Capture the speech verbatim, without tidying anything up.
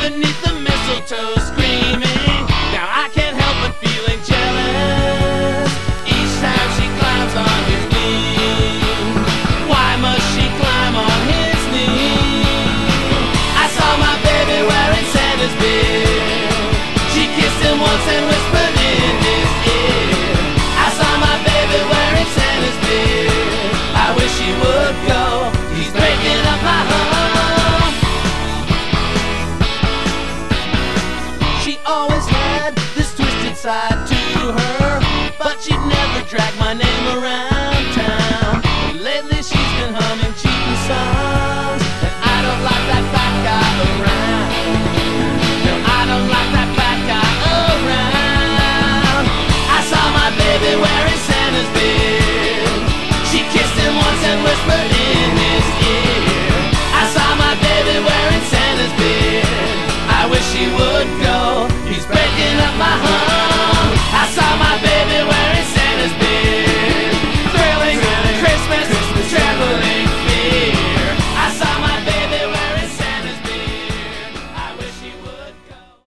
underneath the mistletoe screaming. Now I can't help but feeling jealous each time she climbs on his knee. Why must she climb on his knee? I saw my baby wearing Santa's beard. She kissed him once and whispered in his ear. I saw my baby wearing Santa's beard. I wish he would go, he's breaking up my home. She always